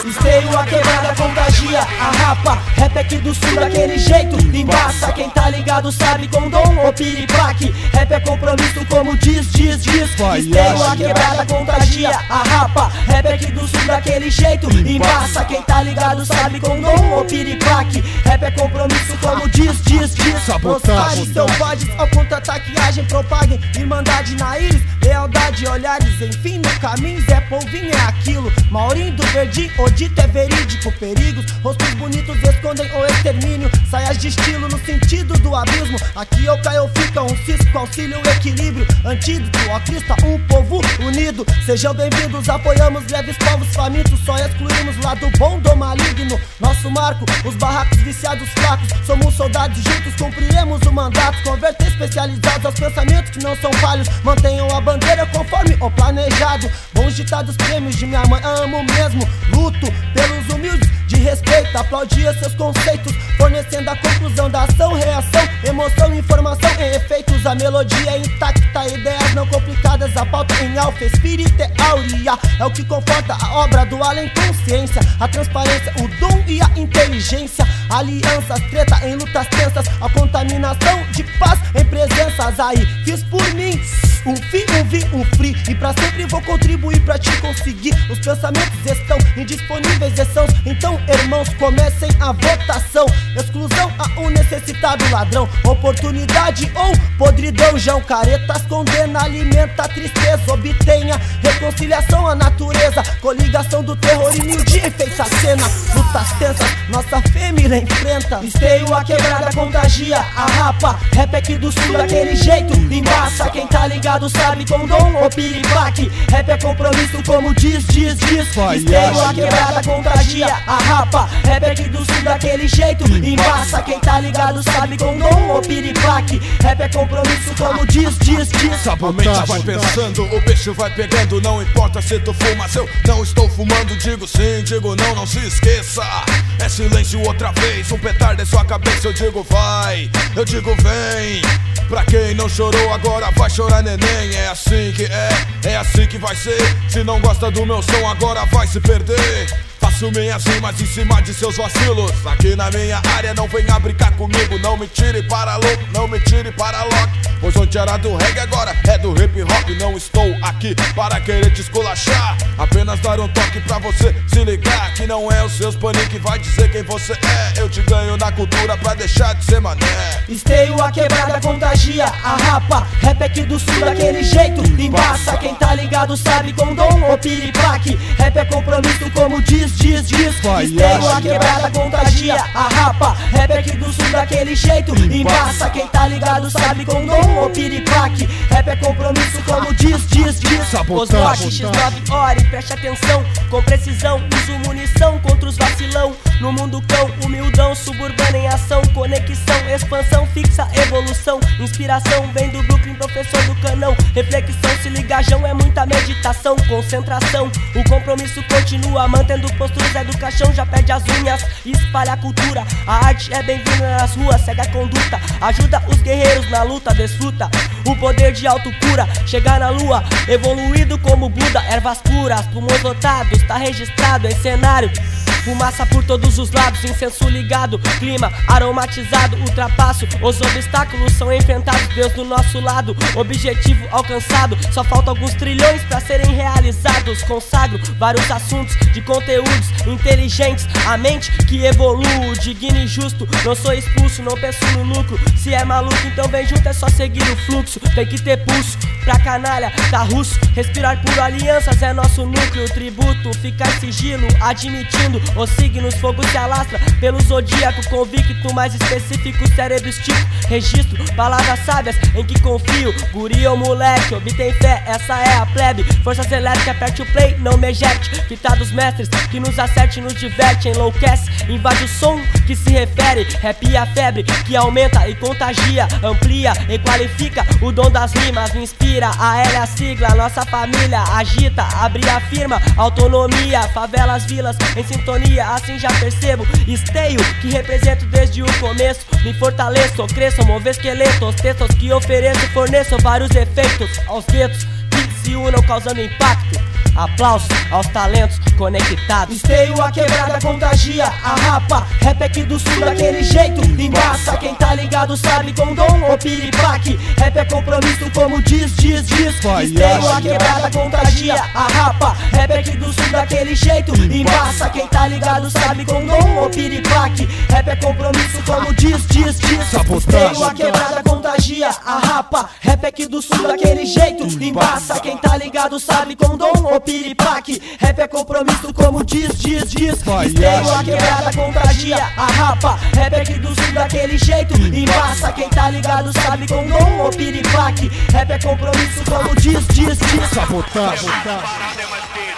Esteio, a quebrada contagia, arrapa. Rap aqui do sul daquele jeito, embaça. Quem tá ligado sabe com dom ou piripaque. Rap é compromisso como diz. Esteio, a quebrada contagia, arrapa. Rap aqui do sul daquele jeito, embaça. Quem tá ligado sabe com dom ou piripaque. Rap é compromisso como diz. Postagem selvagens ao contra-ataque, agem, propaguem irmandade na íris, lealdade, olhares, enfim, no caminho Zé Polvinho é aquilo. Maurinho do Verdinho, o dito é verídico. Perigos, rostos bonitos escondem o extermínio. Saias de estilo no sentido do abismo. Aqui ou cai ou fica um cisco, auxílio, equilíbrio. Antídoto, ó Cristo, um povo unido. Sejam bem-vindos, apoiamos leves povos famintos. Só excluímos lado bom do maligno. Nosso marco, os barracos viciados fracos. Somos soldados juntos, cumpriremos o mandato. Converter especializados aos pensamentos que não são falhos. Mantenham a bandeira conforme o planejado. Bons ditados, prêmios de minha mãe, amo mesmo. Luto pelos humildes, de respeito. Aplaudia seus conceitos, fornecendo a conclusão da ação, reação, emoção, informação em efeitos. A melodia é intacta, ideias não complicadas. A pauta em alfa, espírito é áurea. É o que conforta a obra do além consciência. A transparência, o dom e a inteligência. Alianças, treta em lutas tensas. A contaminação de paz em presenças. Aí, fiz por mim um fim, um vi, um free. E pra sempre vou contribuir pra te conseguir. Os pensamentos estão indisponíveis e sãos. Então, irmãos, comecem a votação. Exclusão a um necessitado ladrão. Oportunidade ou podridão. Jão, caretas condena, alimenta a tristeza. Obtenha reconciliação à natureza. Coligação do terror e mil dia fez a cena. Lutas tensas, nossa fêmea enfrenta. Esteio, a quebrada contagia, arrapa. Rap aqui do sul daquele jeito, embaça. Quem tá ligado sabe com dom ou piripaque. Rap é compromisso como diz. Esteio, a quebrada contagia, arrapa. Rap aqui do sul daquele jeito, embaça. Quem tá ligado sabe com dom ou piripaque. Rap é compromisso como diz. A mente vai pensando, o bicho vai pegando. Não importa se tu fumas, eu não estou fumando. Digo sim, digo não, não se esqueça. É silêncio outra vez, um petardo em sua cabeça. Eu digo vai, eu digo vem. Pra quem não chorou agora vai chorar neném. É assim que é assim que vai ser. Se não gosta do meu som agora vai se perder. Faço minhas rimas em cima de seus vacilos. Aqui na minha área não venha brincar comigo. Não me tire para louco, não me tire para lock. Pois onde era do reggae agora é do hip hop. Não estou aqui para querer te esculachar. Apenas dar um toque pra você se ligar. Que não é os seus paninhos que vai dizer quem você é. Eu te ganho na cultura pra deixar de ser mané. Esteio, a quebrada contagia, arrapa. Rap aqui do sul daquele jeito, embaça. Quem tá ligado sabe com dom ou piripaque. Rap é compromisso como diz. Esteio, a quebrada contagia, arrapa. Rap aqui do sul daquele jeito, embaça. Quem tá ligado sabe com dom ou piripaque. Rap é compromisso como diz. Osmote, X9, ore, preste atenção. Com precisão, uso munição contra os vacilão. No mundo cão, humildão, suburbana em ação. Conexão, expansão, fixa, evolução. Inspiração, vem do Brooklyn, professor do canão. Reflexão, se ligajão, é muita meditação. Concentração, o compromisso continua. Mantendo posturas, é do caixão, já perde as unhas. Espalha a cultura, a arte é bem-vinda nas ruas. Segue a conduta, ajuda os guerreiros na luta. Desfruta o poder de autocura. Chegar na lua, evoluído como Buda. Ervas puras, pulmões lotados, tá registrado em cenário. Fumaça por todos os lados, incenso ligado. Clima aromatizado, ultrapasso. Os obstáculos são enfrentados, Deus do nosso lado. Objetivo alcançado, só faltam alguns trilhões pra serem realizados. Consagro vários assuntos de conteúdos inteligentes. A mente que evolui, digno e justo. Não sou expulso, não penso no lucro. Se é maluco, então vem junto, é só seguir o fluxo. Tem que ter pulso pra canalha, tá russo. Respirar por alianças é nosso núcleo. Tributo, ficar sigilo, admitindo os signos, fogo se alastra pelo zodíaco. Convicto, mais específico, cérebro estico. Registro, palavras sábias em que confio. Guri ou moleque, obtém fé, essa é a plebe. Forças elétricas, aperte o play, não me ejecte. Fita dos mestres, que nos acerte, nos diverte. Enlouquece, invade o som que se refere. Rap e a febre, que aumenta e contagia. Amplia e qualifica o dom das rimas. Me inspira, a L é a sigla. Nossa família agita, abre a firma. Autonomia, favelas, vilas em sintonia. Assim já percebo, esteio que represento desde o começo. Me fortaleço, cresço, mover esqueletos. Textos que ofereço, forneço vários efeitos aos guetos que se unam causando impacto. Aplausos aos talentos conectados. Esteio a quebrada contagia, a rapa. Rap aqui do sul daquele jeito, embaça. Quem tá ligado sabe com dom ou piripaque. Rap é compromisso como diz. Esteio a quebrada contagia, a rapa. Rap aqui do sul daquele jeito, embaça. Quem tá ligado sabe com dom ou piripaque. Rap é compromisso como diz. Esteio a quebrada contagia, a rapa. Rap aqui do sul daquele jeito, embaça. Quem tá ligado sabe com dom ou piripaque. Rap é compromisso como diz. Esteio a quebrada contagia, a rapa. Rap aqui do sul daquele jeito, embaça. Quem tá ligado sabe com dom ou piripaque. Rap é compromisso como diz. Sabotagem.